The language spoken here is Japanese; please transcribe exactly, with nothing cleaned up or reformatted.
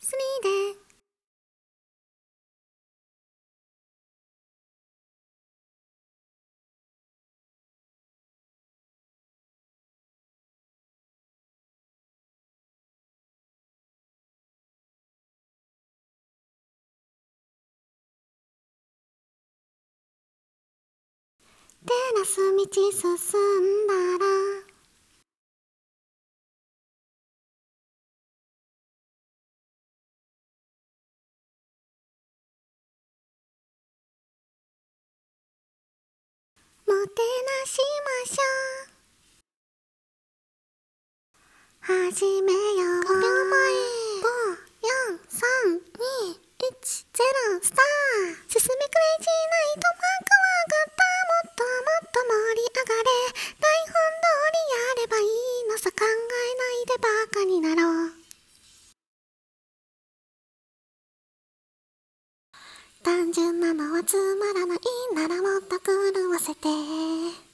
スリーでテラス道進んだらもてなしましょう。始めよう。ごびょうまえ。ご、よん、さん、に、いち、ゼロ、スタート。進めクレイジーナイトマークは上がった。もっともっと盛り上がれ。台本通りやればいいのさ。考えないでバカになろう。単純なのはつまらないならもっと狂わせて